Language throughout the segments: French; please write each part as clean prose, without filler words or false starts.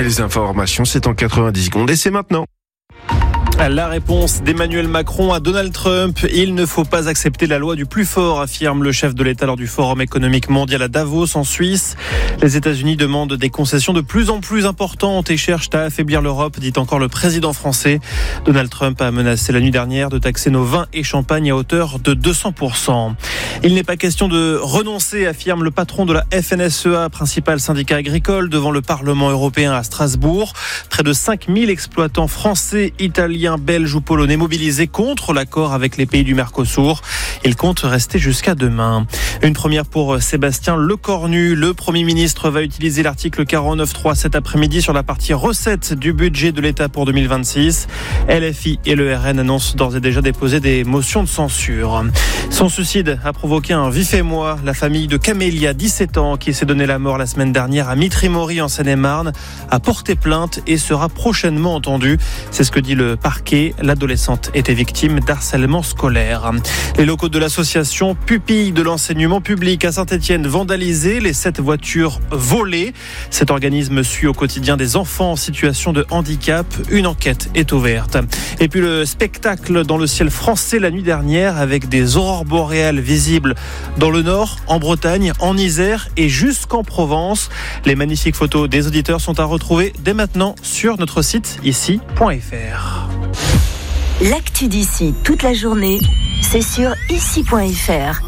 les informations, c'est en 90 secondes et c'est maintenant. La réponse d'Emmanuel Macron à Donald Trump. Il ne faut pas accepter la loi du plus fort, affirme le chef de l'État lors du Forum économique mondial à Davos en Suisse. Les États-Unis demandent des concessions de plus en plus importantes et cherchent à affaiblir l'Europe, dit encore le président français. Donald Trump a menacé la nuit dernière de taxer nos vins et champagnes à hauteur de 200%. Il n'est pas question de renoncer, affirme le patron de la FNSEA, principal syndicat agricole, devant le Parlement européen à Strasbourg. Près de 5000 exploitants français, italiens, belges ou polonais mobilisés contre l'accord avec les pays du Mercosur. Ils comptent rester jusqu'à demain. Une première pour Sébastien Lecornu. Le Premier ministre va utiliser l'article 49.3 cet après-midi sur la partie recettes du budget de l'État pour 2026. LFI et le RN annoncent d'ores et déjà déposer des motions de censure. Son suicide a provoqué un vif émoi. La famille de Camélia, 17 ans, qui s'est donné la mort la semaine dernière à Mitry-Mory en Seine-et-Marne, a porté plainte et sera prochainement entendue. C'est ce que dit le parquet. L'adolescente était victime d'harcèlement scolaire. Les locaux de l'association Pupilles de l'enseignement public à Saint-Étienne vandalisés, les 7 voitures volées. Cet organisme suit au quotidien des enfants en situation de handicap. Une enquête est ouverte. Et puis le spectacle dans le ciel français la nuit dernière avec des aurores boréales visibles dans le nord, en Bretagne, en Isère et jusqu'en Provence. Les magnifiques photos des auditeurs sont à retrouver dès maintenant sur notre site ici.fr. L'actu d'ici toute la journée, c'est sur ici.fr.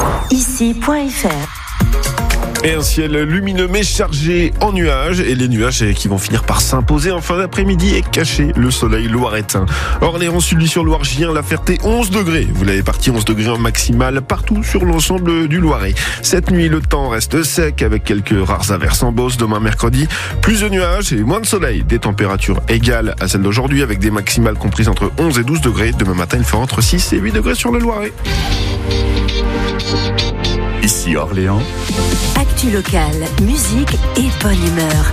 Ici.fr. Et un ciel lumineux mais chargé en nuages, et les nuages qui vont finir par s'imposer en fin d'après-midi et cacher le soleil loiretain. Orléans, Sully-sur-Loire, Gien, La Ferté, 11 degrés. Vous l'avez parti, 11 degrés en maximal partout sur l'ensemble du Loiret. Cette nuit, le temps reste sec avec quelques rares averses en Beauce. Demain mercredi, plus de nuages et moins de soleil. Des températures égales à celles d'aujourd'hui avec des maximales comprises entre 11 et 12 degrés. Demain matin, il fera entre 6 et 8 degrés sur le Loiret. Ici Orléans. Actu locale, musique et bonne humeur.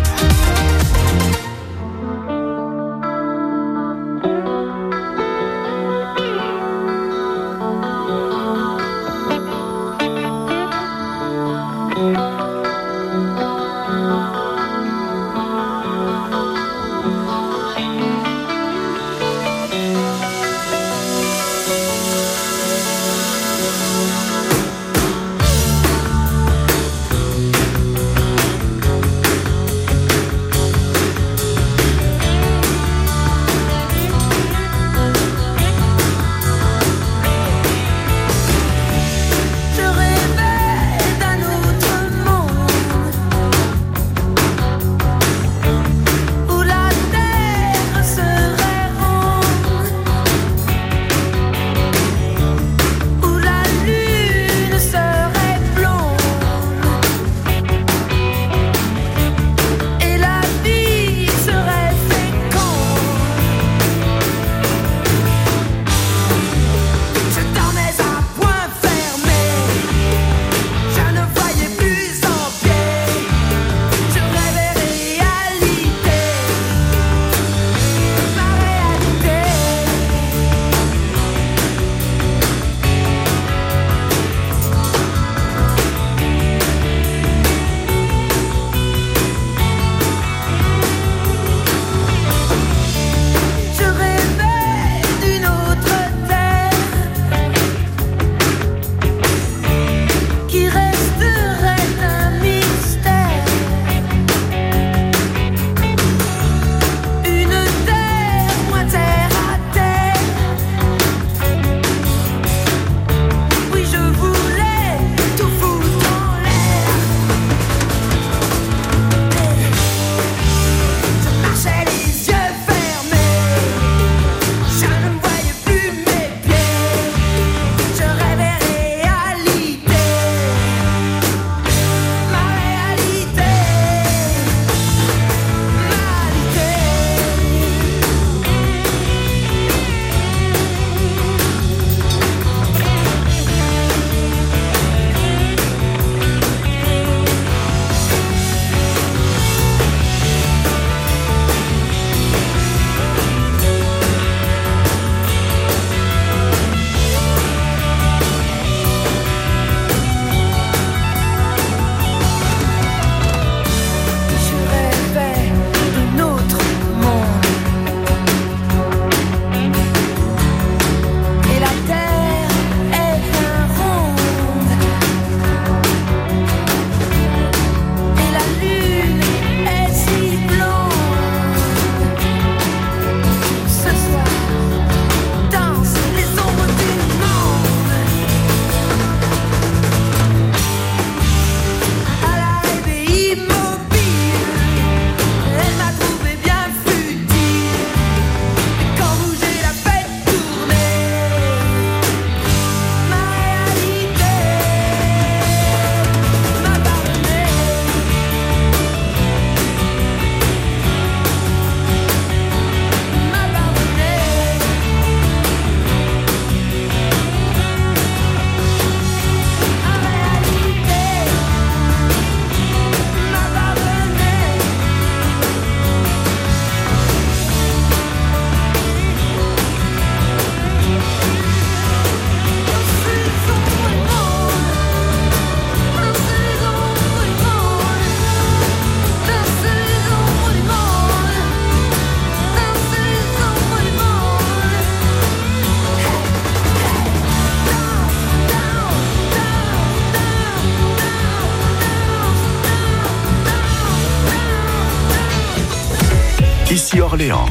Ici Orléans.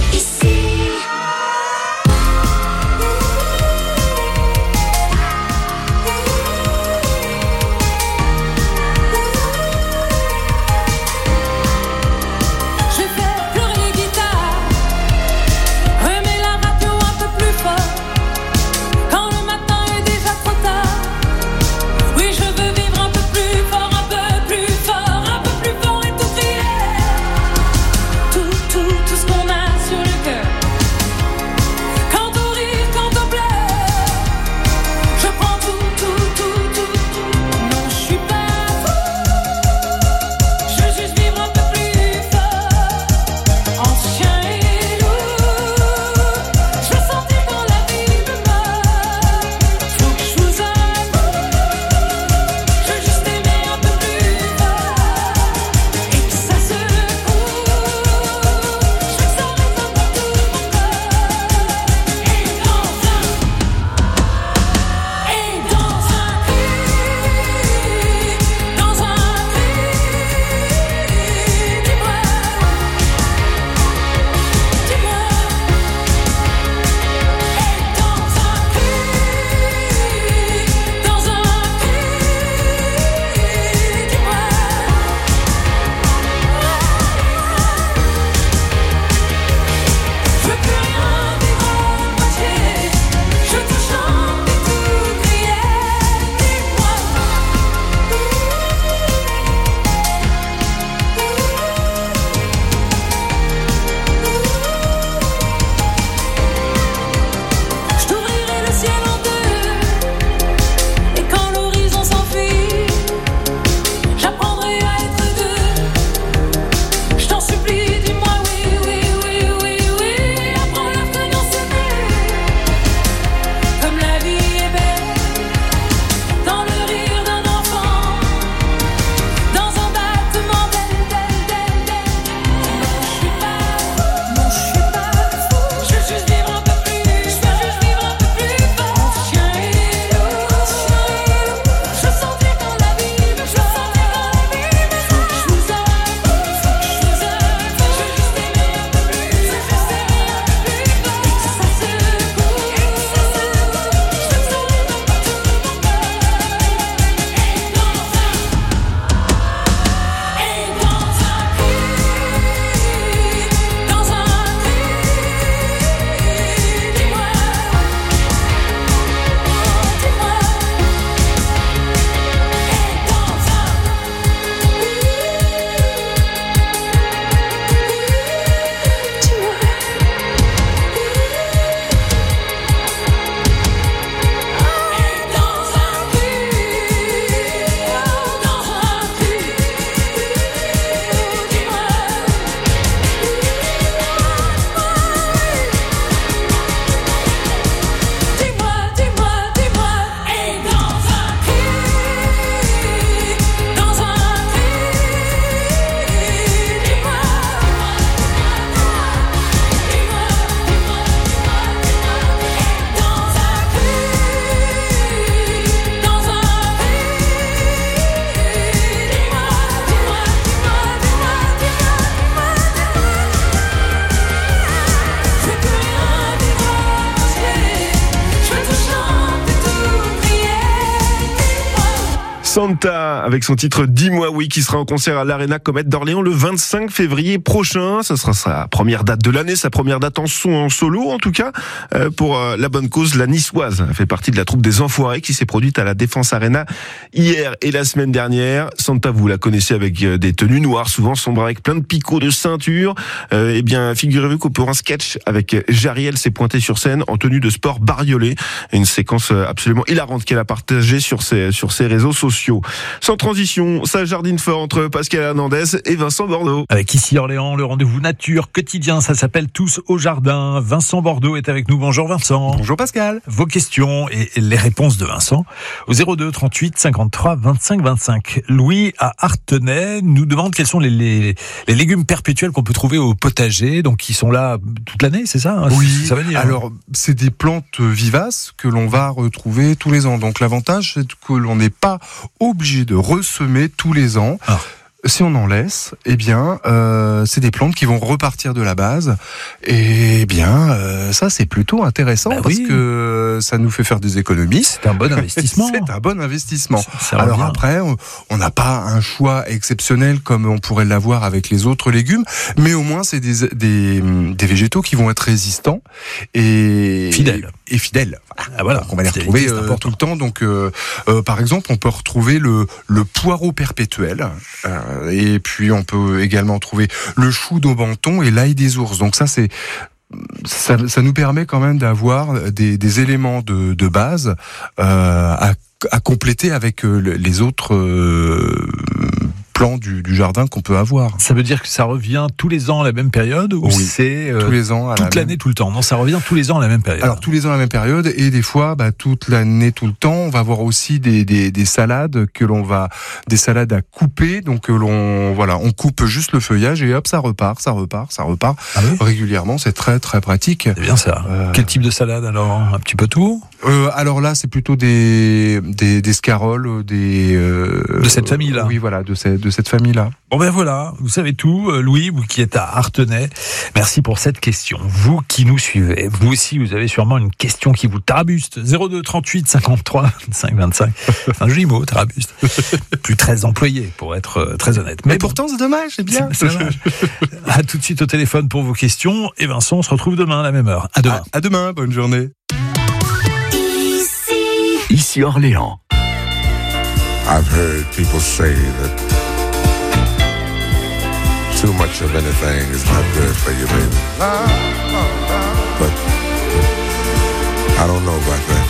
Santa avec son titre Dis-moi oui qui sera en concert à l'Arena Comète d'Orléans le 25 février prochain. Ce sera sa première date de l'année, sa première date en solo en tout cas pour la bonne cause. La Niçoise fait partie de la troupe des Enfoirés qui s'est produite à la Défense Arena hier et la semaine dernière. Santa, vous la connaissez avec des tenues noires, souvent sombres avec plein de picots de ceinture. Eh bien, figurez-vous qu'au pour un sketch avec Jariel s'est pointé sur scène en tenue de sport bariolée. Une séquence absolument hilarante qu'elle a partagée sur ses réseaux sociaux. Sans transition, ça jardine fort entre Pascal Hernandez et Vincent Bordeaux. Avec ici Orléans, le rendez-vous nature quotidien, ça s'appelle Tous au jardin. Vincent Bordeaux est avec nous. Bonjour Vincent. Bonjour Pascal. Vos questions et les réponses de Vincent au 02 38 53 25 25. Louis à Artenay nous demande quels sont les légumes perpétuels qu'on peut trouver au potager, donc qui sont là toute l'année, c'est ça hein? Oui, ça veut dire, alors c'est des plantes vivaces que l'on va retrouver tous les ans. Donc l'avantage c'est que l'on n'est pas obligé de ressemer tous les ans. si on en laisse, eh bien, c'est des plantes qui vont repartir de la base. Et bien, ça c'est plutôt intéressant parce que ça nous fait faire des économies. C'est un bon investissement. C'est un bon investissement. Ça Alors revient. après, on n'a pas un choix exceptionnel comme on pourrait l'avoir avec les autres légumes, mais au moins c'est des végétaux qui vont être résistants et fidèles. Ah, voilà, donc on va les retrouver tout le temps. Donc, par exemple, on peut retrouver le poireau perpétuel, et puis on peut également trouver le chou d'Aubenton et l'ail des ours. Donc ça nous permet quand même d'avoir des éléments de base à compléter avec les autres plans du jardin qu'on peut avoir. Ça veut dire que ça revient tous les ans à la même période ou c'est tous les ans toute l'année tout le temps? Non, ça revient tous les ans à la même période. Alors tous les ans à la même période et des fois toute l'année tout le temps. On va avoir aussi des salades des salades à couper. Donc on coupe juste le feuillage et hop ça repart régulièrement. C'est très très pratique. C'est bien ça. Quel type de salade alors? Un petit peu tout? Alors là c'est plutôt des scaroles, de cette famille-là. Oui voilà, de cette famille-là. Bon ben voilà, vous savez tout. Louis, vous qui êtes à Artenay, merci pour cette question. Vous qui nous suivez, vous aussi vous avez sûrement une question qui vous tarabuste. 02 38 53 25 25. C'est un joli mot, tarabuste. Plus 13 employés pour être très honnête. Mais pourtant c'est dommage, c'est bien. C'est dommage. À tout de suite au téléphone pour vos questions. Et Vincent, on se retrouve demain à la même heure. À demain. À demain, bonne journée. Ici Orléans. I've heard people say that too much of anything is not good for you, baby. But I don't know about that.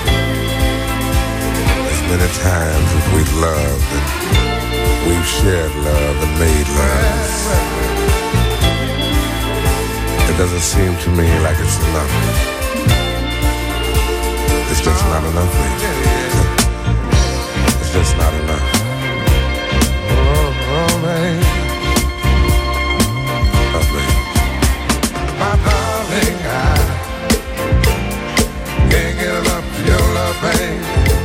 As many times as we've loved and we've shared love and made love, it doesn't seem to me like it's enough. It's just not enough, baby. It's just not enough. Oh, baby. My darling, I can't get enough of your love, babe.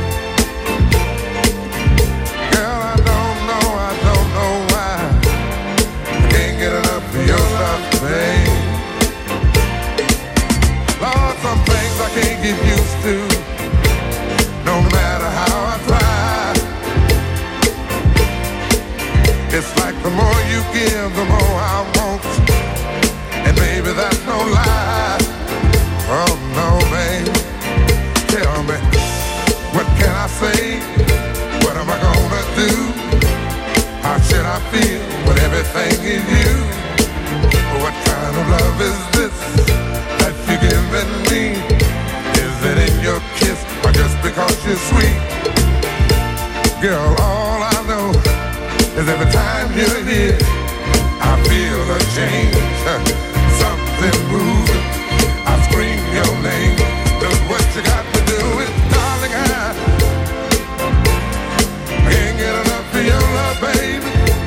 Girl, I don't know why I can't get enough of your love, babe. Lord, some things I can't get used to, no matter how I try. It's like the more you give, the more I want. And baby, that's no lie. Oh no, babe. Tell me, what can I say? What am I gonna do? How should I feel when everything is you? What kind of love is this that you're giving me? Is it in your kiss or just because you're sweet? Girl, all I know is every time you're here, I feel a change. Something moving, I scream your name. Look what you got to do with, darling, I can't get enough of your love, baby.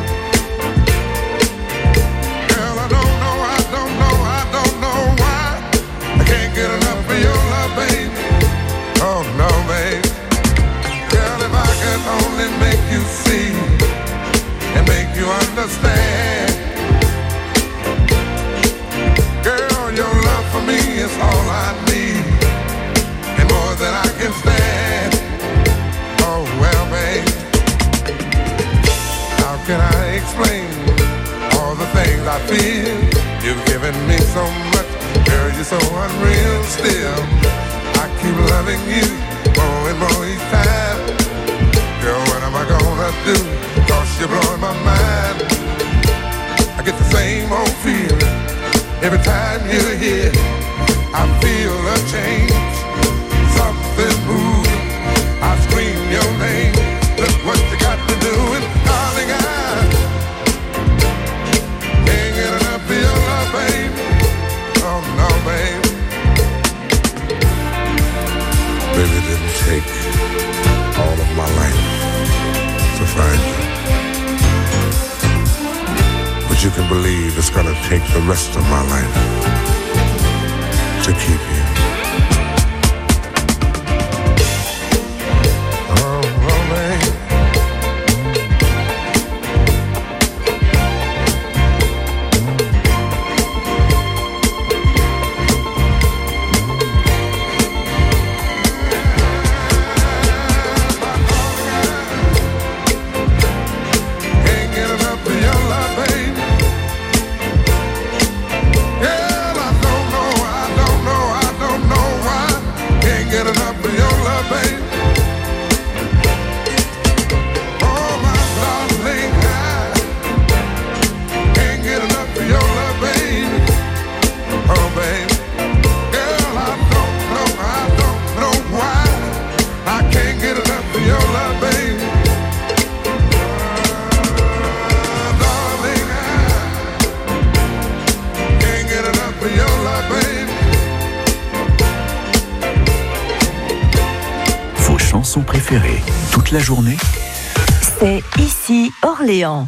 Girl, I don't know why I can't get enough of your love, baby. Oh no, baby. Girl, if I could only make you see and make you understand. Girl, your love for me is all I need, and more than I can stand. Oh, well, babe, how can I explain all the things I feel? You've given me so much, girl, you're so unreal still. I keep loving you more and more each time. Girl, what am I gonna do? 'Cause you're blowing my mind. I get the same old feeling every time you're here. I feel a change, something moving. I scream your name. Look what you got to do, and darling, I can't get enough of your love, baby. Oh no, baby. Baby, it didn't take all of my life to find you. But you can believe it's gonna take the rest of my life to keep you. Oh, baby. toute la journée. C'est ici Orléans.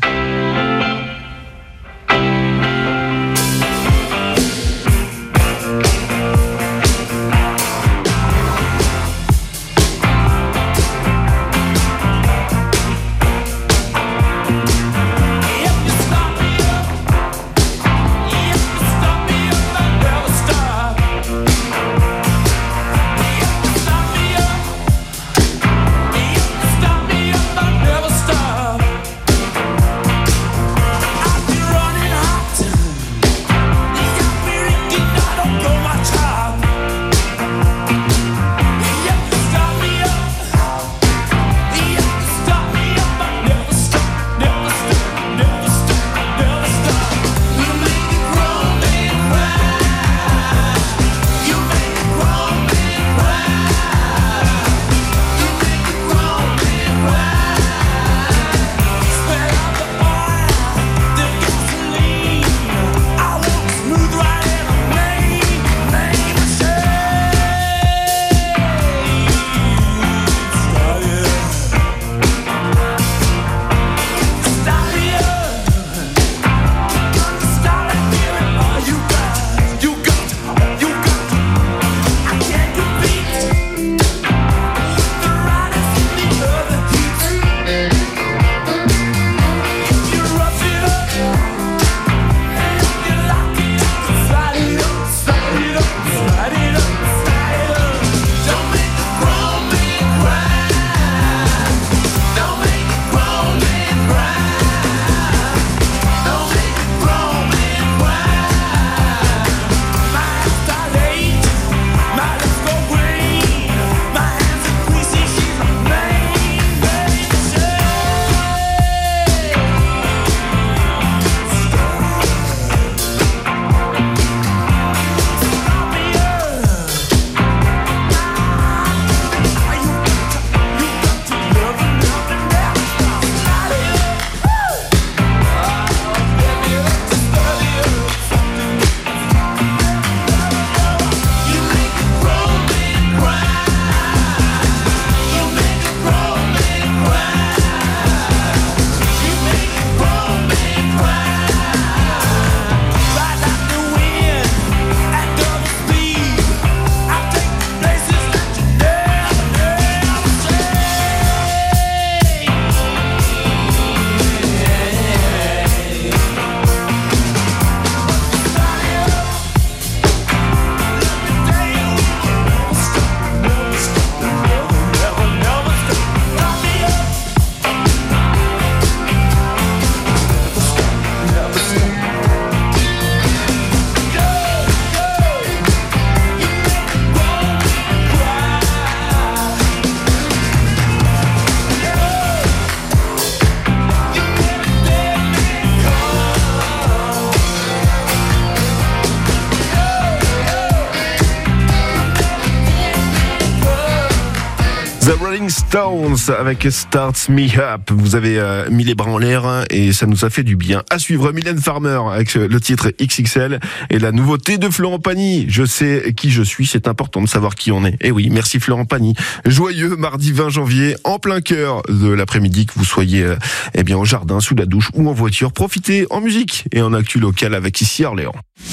The Rolling Stones avec Starts Me Up. Vous avez mis les bras en l'air et ça nous a fait du bien. À suivre, Mylène Farmer avec le titre XXL et la nouveauté de Florent Pagny. Je sais qui je suis, c'est important de savoir qui on est. Et oui, merci Florent Pagny. Joyeux mardi 20 janvier, en plein cœur de l'après-midi, que vous soyez au jardin, sous la douche ou en voiture. Profitez en musique et en actu locale avec ici Orléans.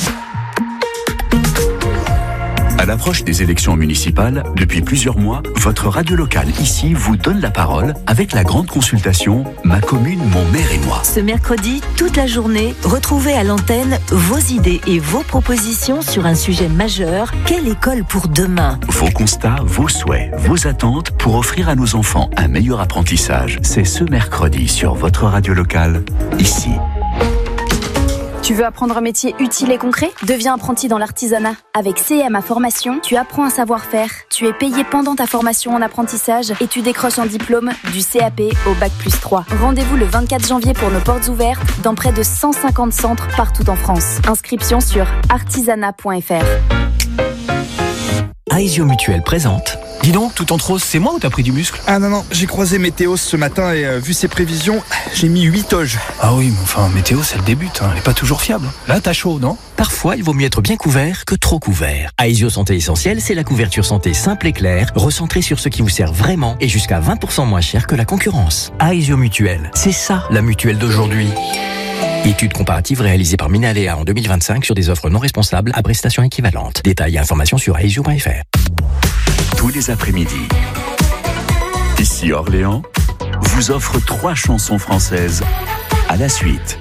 À l'approche des élections municipales, depuis plusieurs mois, votre radio locale ici vous donne la parole avec la grande consultation « Ma commune, mon maire et moi ». Ce mercredi, toute la journée, retrouvez à l'antenne vos idées et vos propositions sur un sujet majeur. Quelle école pour demain ? Vos constats, vos souhaits, vos attentes pour offrir à nos enfants un meilleur apprentissage. C'est ce mercredi sur votre radio locale, ici. Tu veux apprendre un métier utile et concret ? Deviens apprenti dans l'artisanat. Avec CMA Formation, tu apprends un savoir-faire, tu es payé pendant ta formation en apprentissage et tu décroches un diplôme du CAP au Bac+3. Rendez-vous le 24 janvier pour nos portes ouvertes dans près de 150 centres partout en France. Inscription sur artisanat.fr. Aesio Mutuel présente Dis donc, tout en rose, c'est moi ou t'as pris du muscle? Ah non, j'ai croisé Météos ce matin et vu ses prévisions, j'ai mis 8 toges. Ah oui, mais enfin, Météos, elle débute, elle est pas toujours fiable. Là, t'as chaud, non? Parfois, il vaut mieux être bien couvert que trop couvert. Aesio Santé Essentielle, c'est la couverture santé simple et claire, recentrée sur ce qui vous sert vraiment et jusqu'à 20% moins cher que la concurrence. Aesio Mutuelle, c'est ça la mutuelle d'aujourd'hui. Étude comparative réalisée par Minalea en 2025 sur des offres non responsables à prestations équivalentes. Détails et informations sur aesio.fr. Tous les après-midi, ici Orléans vous offre 3 chansons françaises à la suite.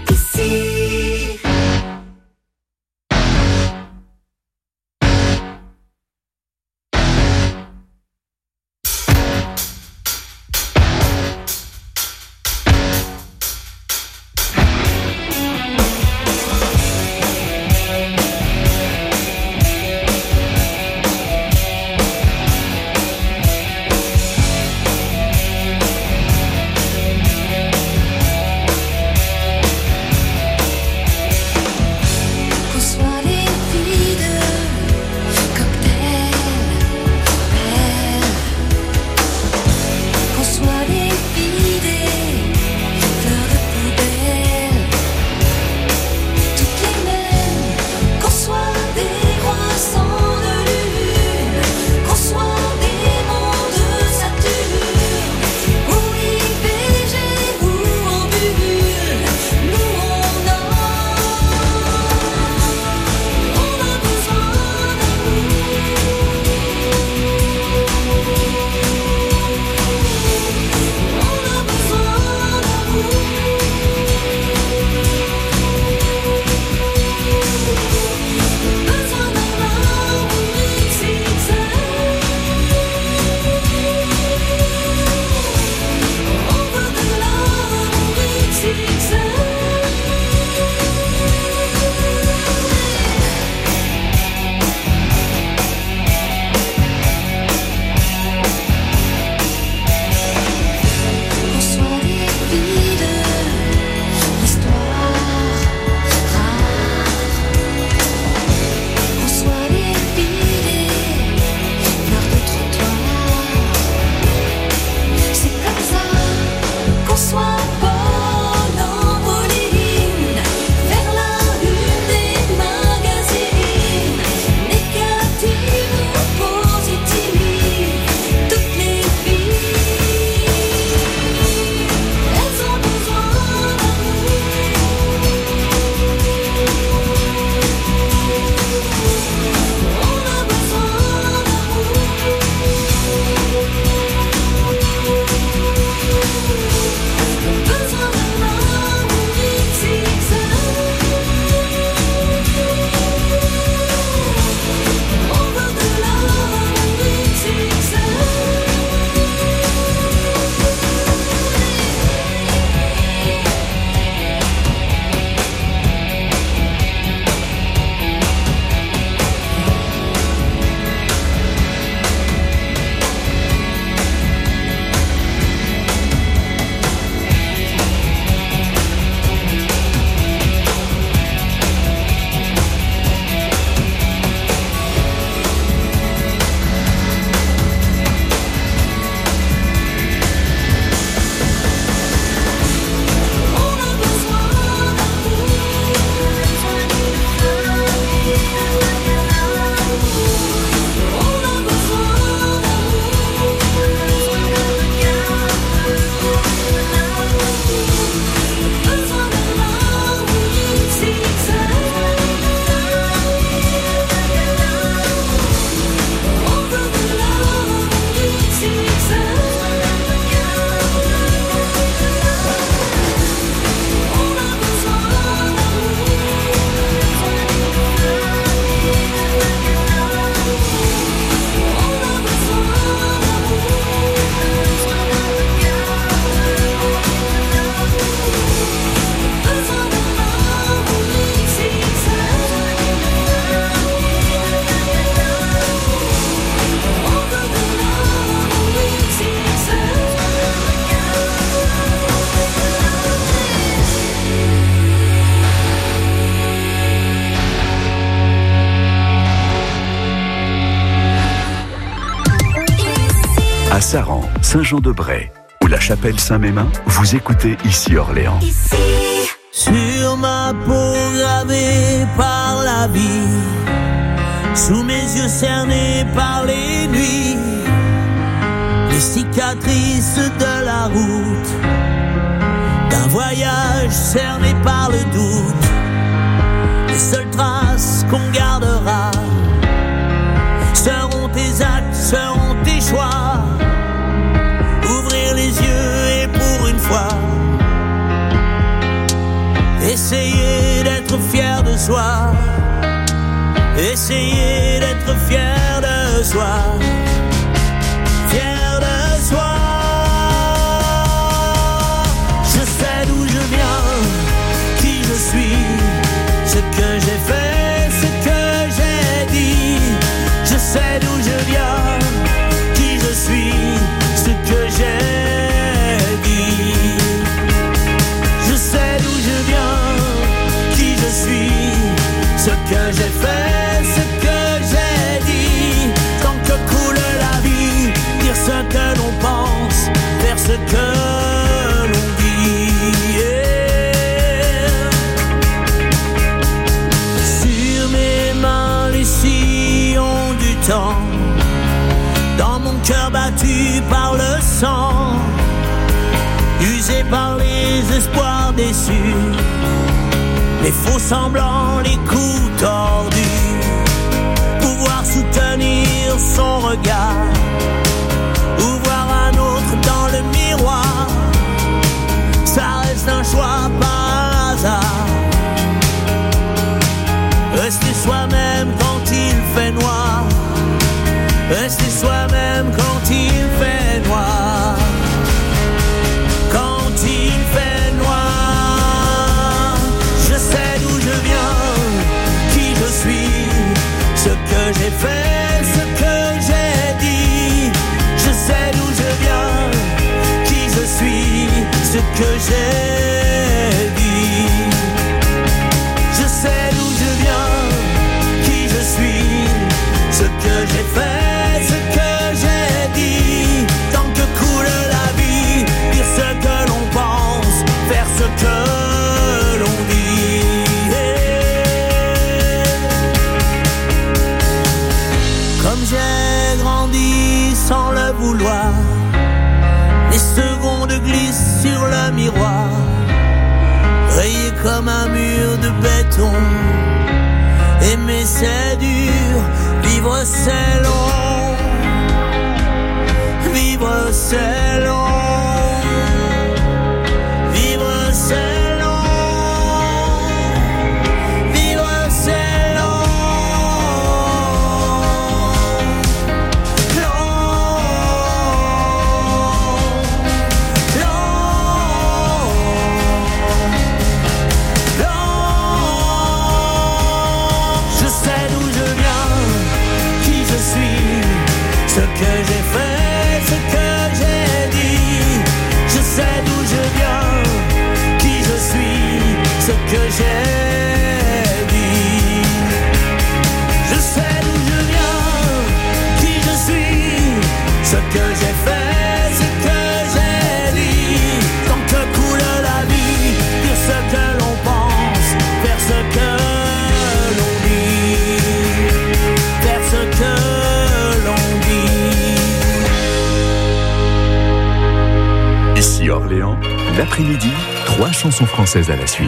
Saran, Saint-Jean-de-Bray ou la Chapelle Saint-Mémin, vous écoutez Ici Orléans. Ici. Sur ma peau gravée par la vie, sous mes yeux cernés par les nuits, les cicatrices de la route, d'un voyage cerné par le doute, les seules traces qu'on gardera seront tes actes, seront tes choix. Ouvrir les yeux et pour une fois essayer d'être fier de soi. Essayer d'être fier de soi. Fier de soi. Je sais d'où je viens, qui je suis, ce que j'ai fait, ce que j'ai dit. Je sais d'où je viens, qui je suis, ce que j'ai dit. Je sais d'où je viens, qui je suis, ce que j'ai fait, ce que j'ai dit. Tant que coule la vie, dire ce que l'on pense, faire ce que l'on dit. Yeah. Sur mes mains les sillons du temps, dans mon cœur battu par le sang, usé par les espoirs déçus, les faux semblants, les coups tordus. Pouvoir soutenir son regard, ou voir un autre dans le miroir, ça reste un choix par hasard. Rester soi-même quand il fait noir, rester soi-même quand il fait noir. Quand il fait noir, je sais d'où je viens, qui je suis, ce que j'ai fait, ce que j'ai dit. Je sais d'où je viens, qui je suis, ce que j'ai dit. Je sais d'où je viens, qui je suis, ce que j'ai fait, ce que j'ai dit. Tant que coule la vie, dire ce que l'on pense, faire ce que l'on dit. Comme j'ai grandi sans le vouloir, les secondes glissent sur le miroir, rayé comme un mur de béton. Aimer c'est dur, vivre c'est long, vivre c'est long, vivre c'est long, vivre c'est long, je sais d'où je viens, qui je suis, ce que j'ai fait, ce que j'ai dit. Je sais d'où je viens, qui je suis, ce que j'ai dit. Je sais d'où je viens, qui je suis, ce que j'ai fait, ce que j'ai dit. Tant que coule la vie, dire ce que l'on pense, faire ce que l'on dit, faire ce que l'on dit. Ici Orléans, l'après-midi, 3 chansons françaises à la suite.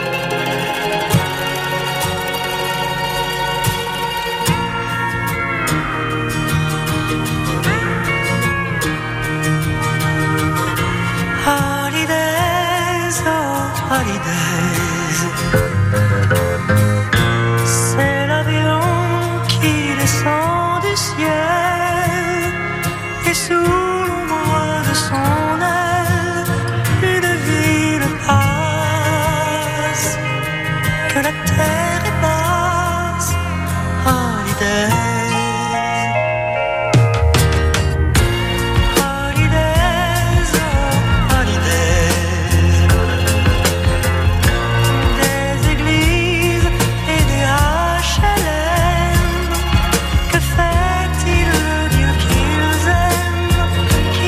Holidays, oh holidays, c'est l'avion qui descend du ciel, et sous l'ombre de son aile, une ville passe, que la terre est basse. Holidays. Qui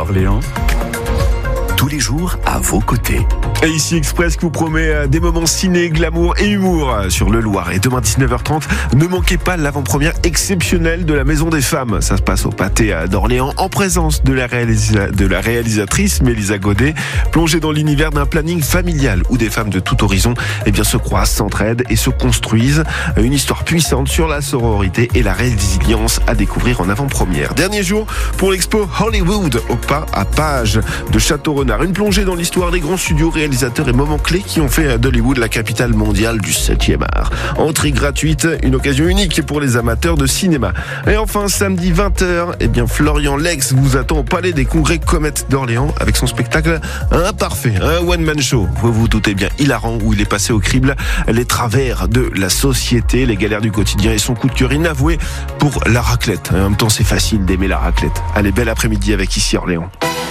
Orléans, tous les jours à vos côtés. Et ici Express qui vous promet des moments ciné, glamour et humour sur le Loiret. Demain 19h30, ne manquez pas l'avant-première exceptionnelle de la Maison des Femmes. Ça se passe au Pâté d'Orléans en présence de la réalisatrice Mélisa Godet, plongée dans l'univers d'un planning familial où des femmes de tout horizon se croisent, s'entraident et se construisent. Une histoire puissante sur la sororité et la résilience à découvrir en avant-première. Dernier jour pour l'expo Hollywood au pas à Page de Château-Renard. Une plongée dans l'histoire des grands studios, réalisateurs et moments clés qui ont fait d'Hollywood la capitale mondiale du 7e art. Entrée gratuite, une occasion unique pour les amateurs de cinéma. Et enfin, samedi 20h, Florian Lex vous attend au Palais des Congrès Comète d'Orléans avec son spectacle Imparfait, un one-man show. Vous vous doutez bien, hilarant, où il est passé au crible les travers de la société, les galères du quotidien et son coup de cœur inavoué pour la raclette. En même temps, c'est facile d'aimer la raclette. Allez, bel après-midi avec Ici Orléans.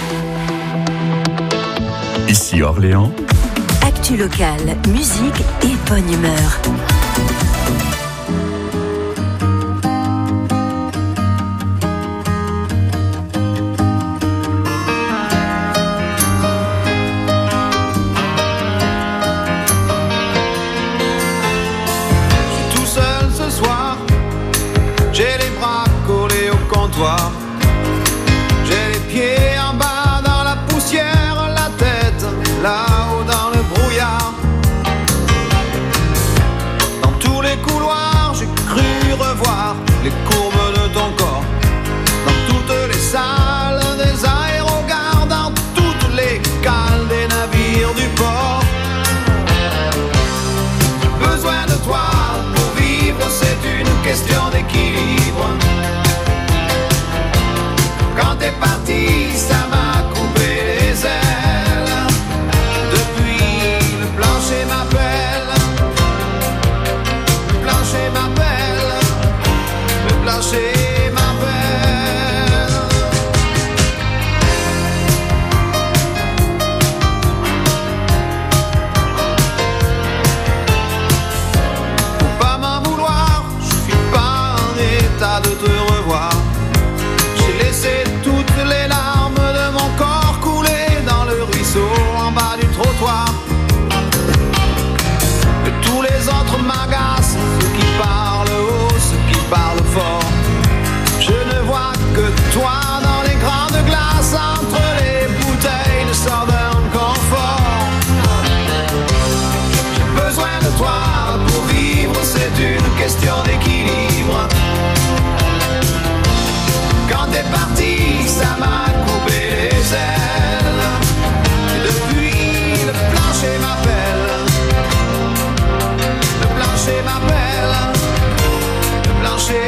Ici Orléans. Actu locale, musique et bonne humeur. Je suis tout seul ce soir, j'ai les bras collés au comptoir, j'ai les pieds en bas dans la poussière, là-haut dans le brouillard. Dans tous les couloirs, j'ai cru revoir les courbes de ton corps. Dans toutes les salles des aérogares, dans toutes les cales des navires du port. J'ai besoin de toi pour vivre, c'est une question d'équilibre. Quand t'es parti, ça m'a coupé les ailes. Plancher m'appelle. Faut pas m'en vouloir, je suis pas en état de te revoir. J'ai laissé toutes les larmes de mon corps couler dans le ruisseau en bas du trottoir. Que tous les autres m'agacent, ceux qui parlent haut, ceux qui parlent fort. Je ne vois que toi dans les grandes glaces, entre les bouteilles de Southern Comfort. J'ai besoin de toi pour vivre, c'est une question d'équilibre. Quand t'es parti, ça m'a coupé les ailes. Et depuis, le plancher m'appelle. Le plancher m'appelle. Le plancher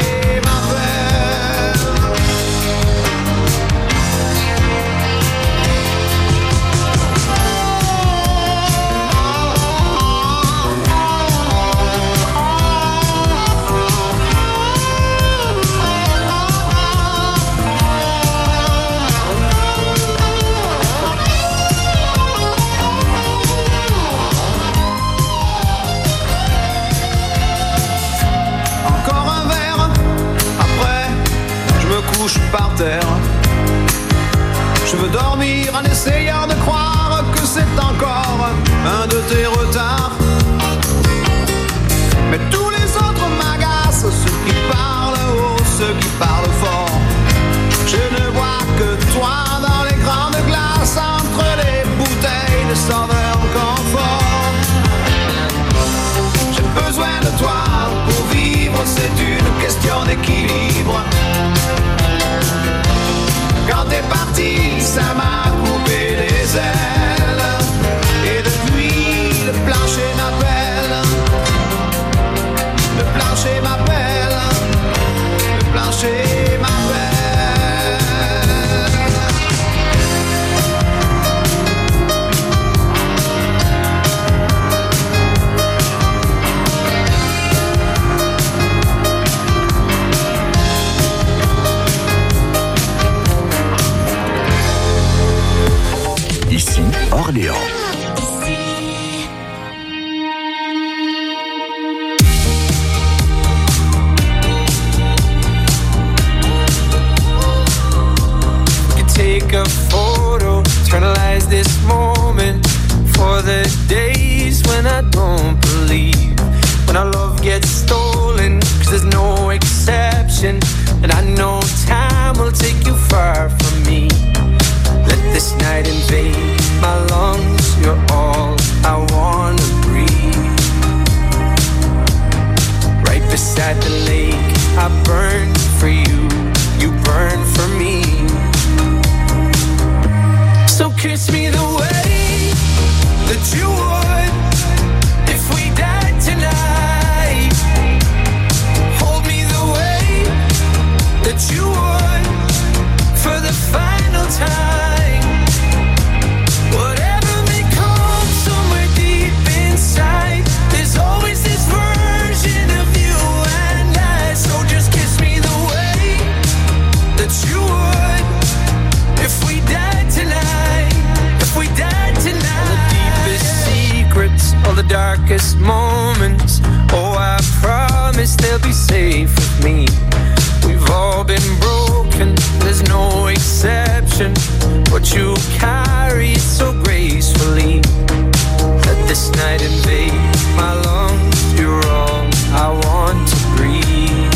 par terre. Je veux dormir en essayant de croire que c'est encore un de tes retards. Mais tous les autres m'agacent, ceux qui parlent haut, ceux qui parlent fort. Je ne vois que toi dans les grandes glaces, entre les bouteilles de Southern Comfort. J'ai besoin de toi pour vivre, c'est une question d'équilibre. Quand t'es parti, ça m'a coupé les ailes. Et depuis, le plancher n'a moments. Oh, I promise they'll be safe with me. We've all been broken, there's no exception. But you carry it so gracefully. Let this night invade my lungs. You're all I want to breathe.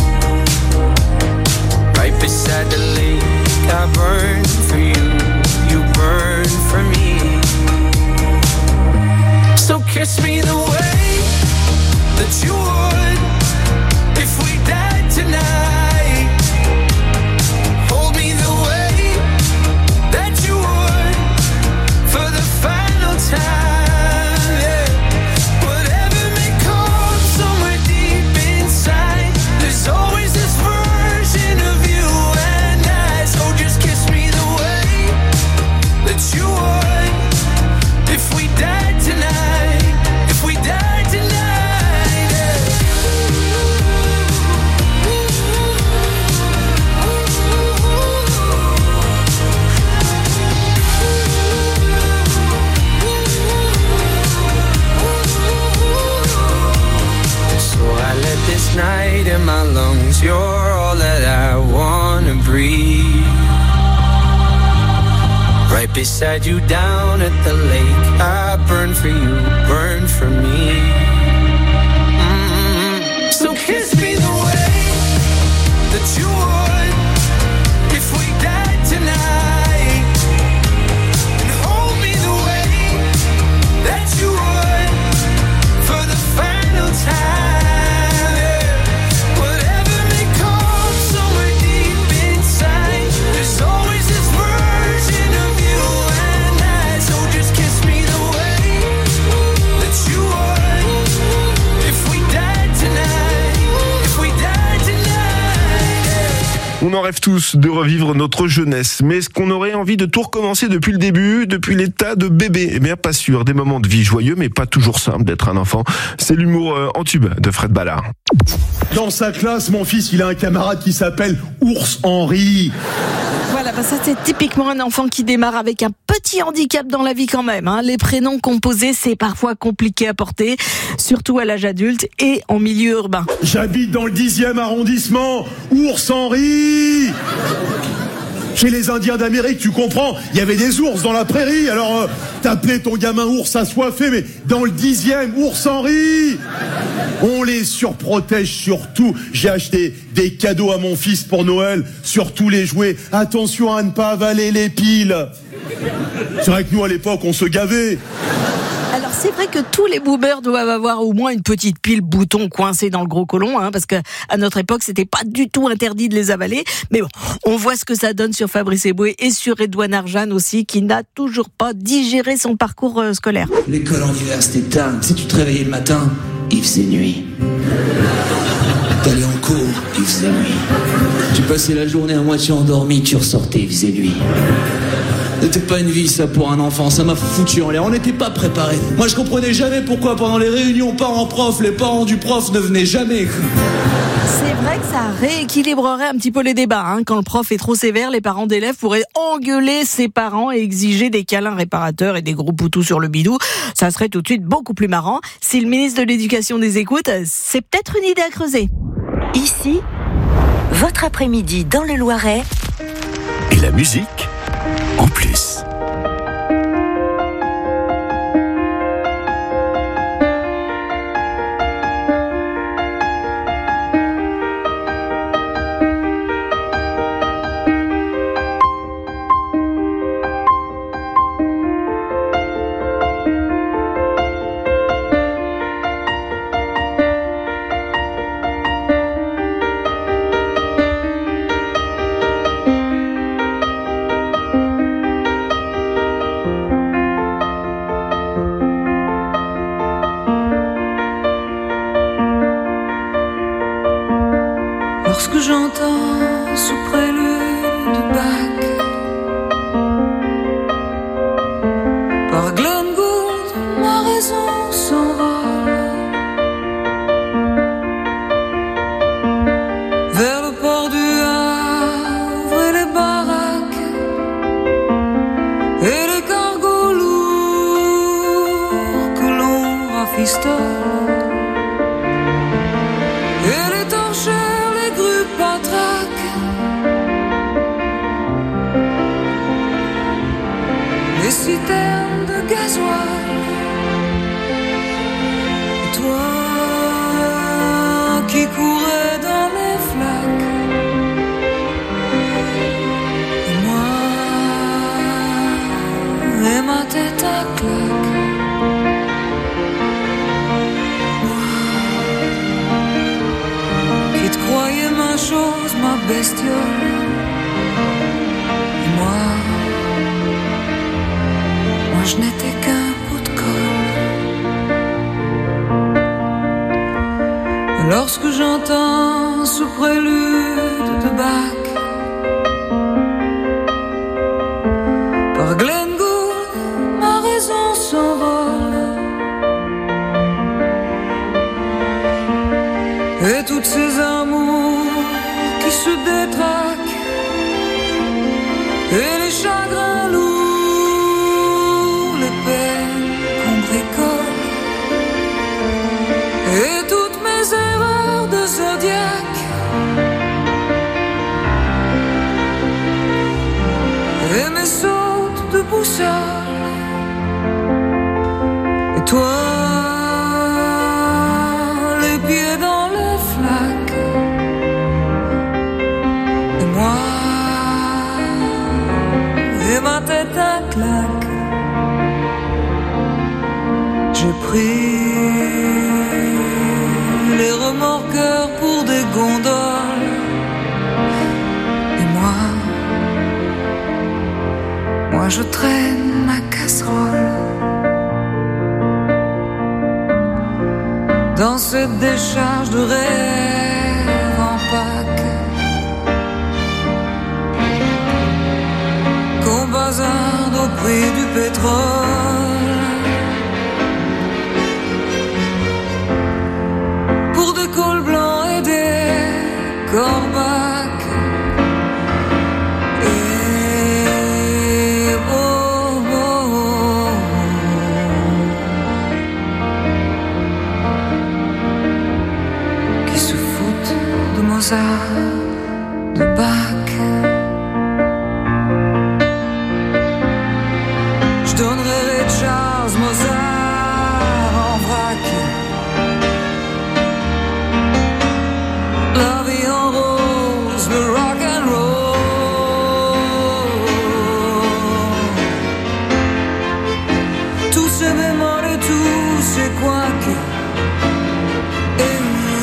Right beside the lake, I burn for you, you burn for me. So kiss me the way that you would if we died tonight. Hold me the way that you would for the final time, yeah. Whatever may come somewhere deep inside, there's always this version of you and I. So just kiss me the way that you would if we died tonight, if we died tonight, yeah. So I let this night in my lungs. You're all that I wanna breathe. Right beside you down at the lake, I burn for you, burn for me. So kiss me the way that you would if we died tonight, and hold me the way that you would for the final time, yeah. Whatever may come somewhere deep inside, there's always this version of you and I. So just kiss me the way that you would if we died tonight, if we died tonight, yeah. On en rêve tous de revivre notre jeunesse, mais est-ce qu'on aurait envie de tout recommencer depuis le début, depuis l'état de bébé? Eh bien pas sûr, des moments de vie joyeux mais pas toujours simple d'être un enfant. C'est l'humour en tube de Fred Ballard. Dans sa classe, mon fils, il a un camarade qui s'appelle Ours Henri. Voilà, bah ça c'est typiquement un enfant qui démarre avec un petit handicap dans la vie quand même, hein. Les prénoms composés, c'est parfois compliqué à porter, surtout à l'âge adulte et en milieu urbain. J'habite dans le 10e arrondissement, Ours Henri. Chez les Indiens d'Amérique, tu comprends, il y avait des ours dans la prairie, alors t'appelais ton gamin ours assoiffé, mais dans le 10e, Ours Henri. On les surprotège surtout. J'ai acheté des cadeaux à mon fils pour Noël, surtout les jouets. Attention à ne pas avaler les piles. C'est vrai que nous, à l'époque, on se gavait. Alors c'est vrai que tous les boomers doivent avoir au moins une petite pile bouton coincée dans le gros côlon, hein, parce que à notre époque c'était pas du tout interdit de les avaler. Mais bon, on voit ce que ça donne sur Fabrice Eboué et sur Redouane Arjan aussi, qui n'a toujours pas digéré son parcours scolaire. L'école en hiver c'était dingue. Si tu te réveillais le matin, il faisait nuit. T'allais en cours, il faisait nuit. Tu passais la journée à moitié endormi, tu ressortais, il faisait nuit. C'était pas une vie ça pour un enfant, ça m'a foutu en l'air, on n'était pas préparés. Moi je comprenais jamais pourquoi pendant les réunions parents-prof, les parents du prof ne venaient jamais. C'est vrai que ça rééquilibrerait un petit peu les débats, hein. Quand le prof est trop sévère, les parents d'élèves pourraient engueuler ses parents et exiger des câlins réparateurs et des gros poutous sur le bidou. Ça serait tout de suite beaucoup plus marrant. Si le ministre de l'Éducation des écoute, c'est peut-être une idée à creuser. Ici, votre après-midi dans le Loiret. Et la musique en plus. Lorsque j'entends sous prélude de Bach, par Glenn Gould, ma raison s'envole vers le port du Havre et les baraques et les cargos lourds que l'on rafistole. citernes de gasoil. Et toi qui courais dans les flaques, et moi et ma tête à claque. Moi qui te croyais ma chose, ma bestiole. Et moi je n'étais qu'un bout de colle. Lorsque j'entends ce prélude de Bach par Glenn Gould, ma raison s'envole. Et toutes ces amours qui se détraquent et les chagrins lourds, les peines qu'on bricole, et toutes mes erreurs de zodiaque, et mes sautes de boussole. Et toi, les pieds dans les flaques, et moi et ma tête à claque. J'ai pris les remorqueurs pour des gondoles. Et moi je traîne ma casserole dans cette décharge de rêve en Pâques qu'on bazarde au prix du pétrole. Pour des cols blancs et des corbacs. Et oh, oh, oh. Qui se foutent de Mozart, de Bach. Je donnerai Ray Charles, Mozart en vrac. La vie en rose, le rock and roll. Tous ces bémols et tous ces couacs. Et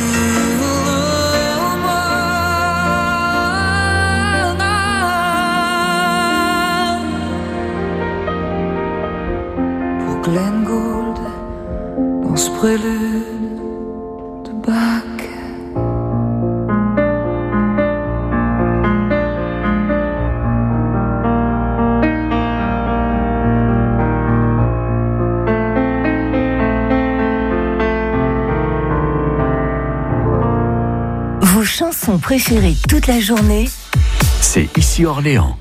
pour Glenn Gould, dans ce prélude de Bach. Vos chansons préférées toute la journée, c'est ici Orléans.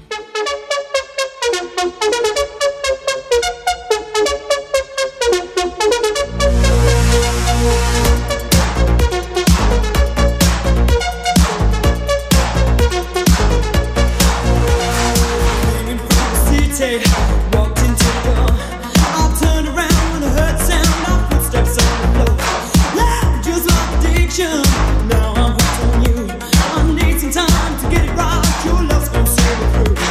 Now I'm hooked on you. I need some time to get it right. Your love's gonna see me through.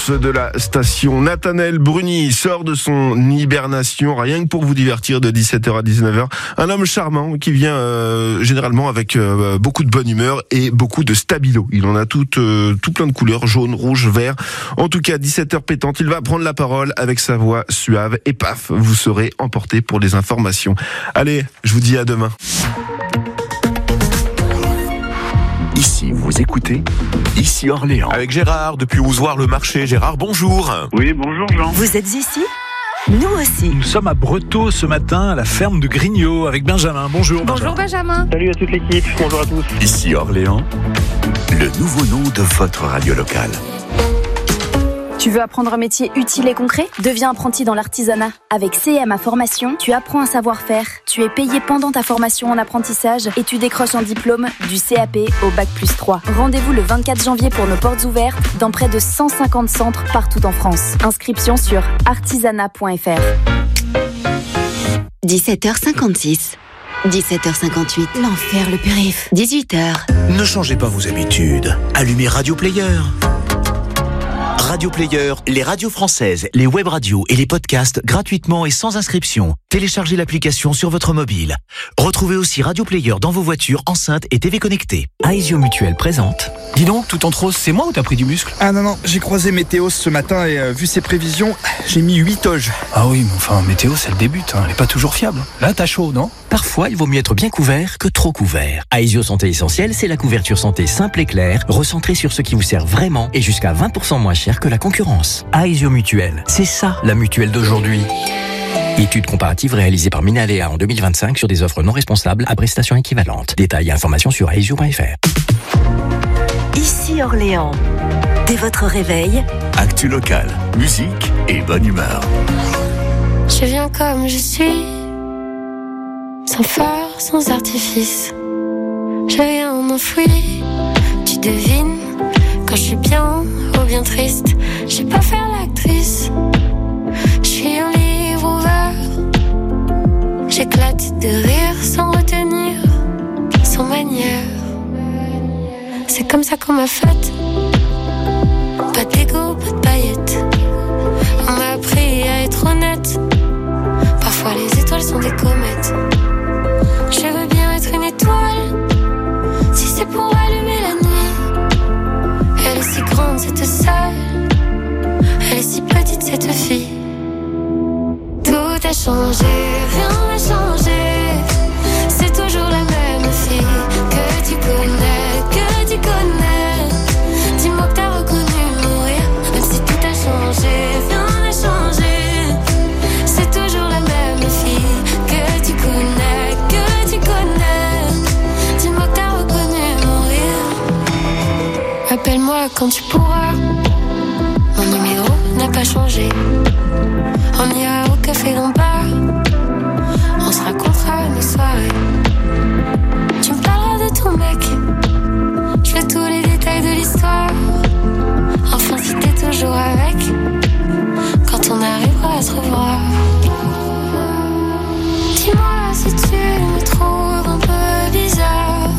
l'annonce de la station. Nathanaël Bruni sort de son hibernation, rien que pour vous divertir de 17h à 19h. Un homme charmant qui vient généralement avec beaucoup de bonne humeur et beaucoup de stabilo. Il en a tout plein de couleurs, jaune, rouge, vert. En tout cas, 17h pétante, il va prendre la parole avec sa voix suave et paf, vous serez emporté pour les informations. Allez, je vous dis à demain. Ici, vous écoutez Ici Orléans. Avec Gérard, depuis Ozoir-le-Marché. Gérard, bonjour. Oui, bonjour Jean. Vous êtes ici ? Nous aussi. Nous sommes à Breteau ce matin, à la ferme de Grignot, avec Benjamin. Bonjour Benjamin. Bonjour Benjamin. Salut à toute l'équipe, bonjour à tous. Ici Orléans, le nouveau nom de votre radio locale. Tu veux apprendre un métier utile et concret ? Deviens apprenti dans l'artisanat. Avec CMA Formation, tu apprends un savoir-faire. Tu es payé pendant ta formation en apprentissage et tu décroches un diplôme du CAP au Bac+3. Rendez-vous le 24 janvier pour nos portes ouvertes dans près de 150 centres partout en France. Inscription sur artisanat.fr. 17h56. 17h58. L'enfer, le périph'. 18h. Ne changez pas vos habitudes. Allumez Radio Player. Radio Player, les radios françaises, les web radios et les podcasts gratuitement et sans inscription. Téléchargez l'application sur votre mobile. Retrouvez aussi Radio Player dans vos voitures, enceintes et TV connectées. Aesio Mutuelle présente. Dis donc, tout en trop, c'est moi ou t'as pris du muscle? Ah non, j'ai croisé Météos ce matin et vu ses prévisions, j'ai mis 8 toges. Ah oui, mais enfin, Météos, elle débute, elle est pas toujours fiable. Là, t'as chaud, non? Parfois, il vaut mieux être bien couvert que trop couvert. Aesio Santé Essentielle, c'est la couverture santé simple et claire, recentrée sur ce qui vous sert vraiment et jusqu'à 20% moins cher que la concurrence. Aesio Mutuelle, c'est ça la mutuelle d'aujourd'hui. Étude comparative réalisée par Minalea en 2025 sur des offres non responsables à prestations équivalentes. Détails et informations sur aesio.fr. Ici Orléans. Dès votre réveil, Actu local, musique et bonne humeur. Je viens comme je suis, sans phare, sans artifice. Je viens enfoui, tu devines, quand je suis bien ou bien triste. Je sais pas faire l'actrice, je suis un livre ouvert. J'éclate de rire sans retenir, sans manière. C'est comme ça qu'on m'a faite. Pas d'égo, pas de paillettes. On m'a appris à être honnête. Parfois les étoiles sont des comètes. Je veux bien être une étoile, si c'est pour allumer la nuit. Elle est si grande cette salle, elle est si petite cette fille. Tout a changé, rien n'a changé. C'est toujours la même fille que tu connais, que tu connais. Dis-moi que t'as reconnu mourir, même si tout a changé, rien n'a changé. C'est toujours la même fille que tu connais, que tu connais. Dis-moi que t'as reconnu mourir. Appelle-moi quand tu pourras. Mon numéro n'a pas changé. On ira au café Lombard. On se racontera nos soirées. Tu me parleras de ton mec. Je veux tous les détails de l'histoire. Enfin si t'es toujours avec, quand on arrivera à se revoir. Dis-moi si tu me trouves un peu bizarre.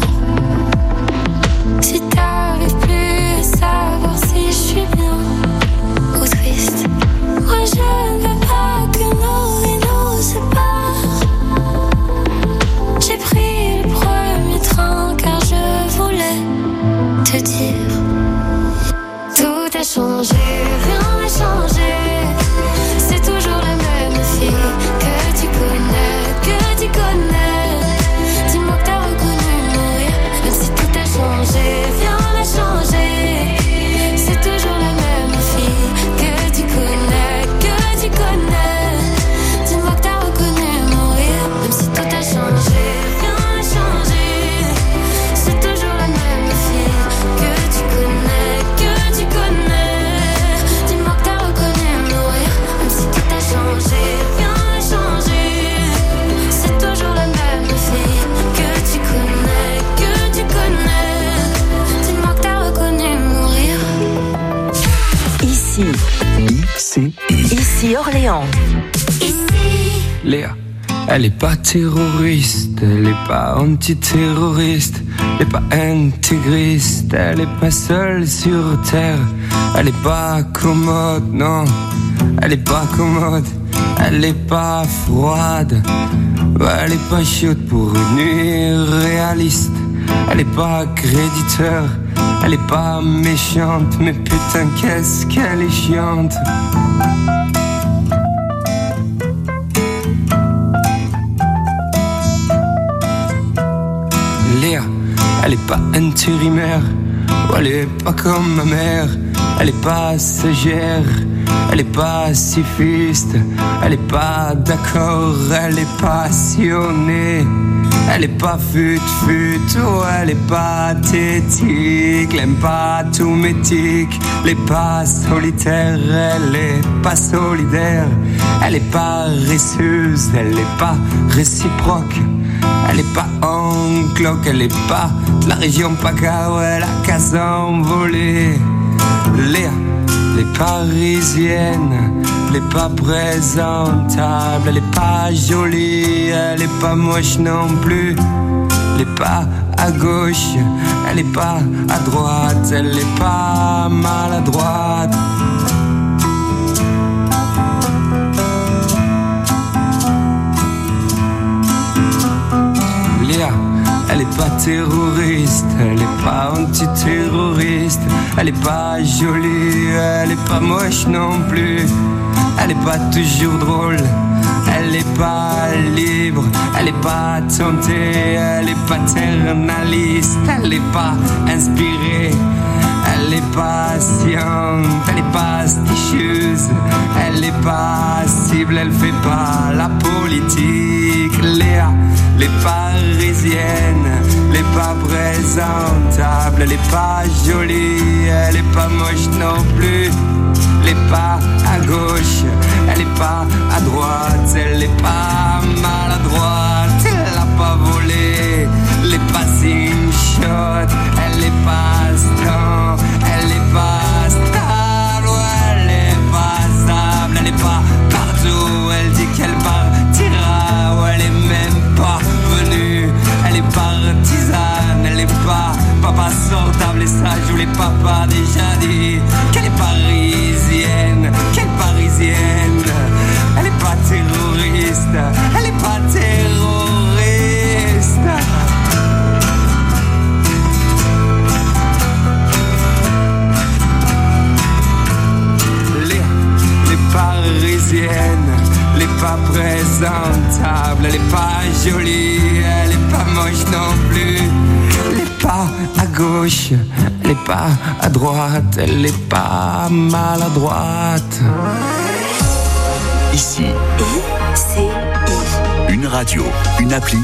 Si t'arrives plus à savoir si je suis bien ou triste. Moi je ne veux pas que nos vies nous séparent. J'ai pris le premier train car je voulais te dire. Tout a changé, rien n'a changé. C'est toujours la même fille que tu connais, Dis-moi que t'as reconnu mourir, même si tout a changé, rien n'a changé. C'est toujours la même fille que tu connais, Dis-moi que t'as reconnu mourir, même si tout a changé, rien n'a changé. C'est toujours la même fille que tu connais, Dis-moi que t'as reconnu mourir, même si tout a changé, rien n'a changé. C'est toujours la même fille que tu connais, Dis-moi que t'as reconnu mourir. ici Orléans. Léa, Elle est pas terroriste, elle est pas antiterroriste, elle est pas intégriste, elle est pas seule sur terre. Elle est pas commode, non, elle est pas commode, elle est pas froide, elle est pas chaude pour une nuit réaliste. Elle est pas créditeur, elle est pas méchante, mais putain qu'est-ce qu'elle est chiante. Léa, elle est pas intérimaire, elle est pas comme ma mère, elle est pas sagère, elle est pas pacifiste, elle est pas d'accord, elle est passionnée. Elle est pas fut-fut, oh, elle est pathétique, elle aime pas tout métique, elle est pas solitaire, elle est pas solidaire, elle est paresseuse, elle est pas réciproque, elle est pas en cloque, elle est pas de la région PACA, où elle a qu'à s'envoler. Léa, elle est parisienne, elle est pas présentable, elle est pas jolie, elle est pas moche non plus. Elle est pas à gauche, elle est pas à droite, elle est pas maladroite. Léa, elle est pas terroriste, elle est pas antiterroriste, elle est pas jolie, elle est pas moche non plus. Elle est pas toujours drôle, elle est pas libre, elle est pas tentée, elle est paternaliste, elle est pas inspirée, elle est patiente, elle est pas astucieuse, elle est pas cible, elle fait pas la politique. Léa, elle est parisienne, elle est pas présentable, elle est pas jolie, elle est pas moche non plus. Elle est pas à gauche, elle est pas à droite, elle est pas maladroite, elle a pas volé, elle est pas shot, elle est pas stable, elle est pas stable, elle est pas stable, elle est pas partout, elle dit qu'elle partira, elle est même pas venue, elle est partisane, elle est pas papa sortable, et ça je vous l'ai papa déjà dit, qu'elle est parisienne, qu'elle est parisienne, elle est pas terroriste, elle est pas terroriste. Elle est parisienne, elle est pas présentable, elle est pas jolie, elle est pas moche non plus. Elle est pas à gauche, elle est pas à droite, elle est pas maladroite. Ici, une radio, une appli